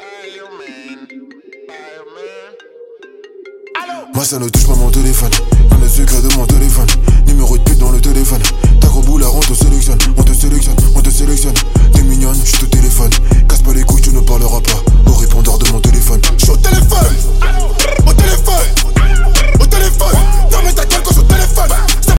Moi ça ne touche pas mon téléphone. Dans le secret de mon téléphone.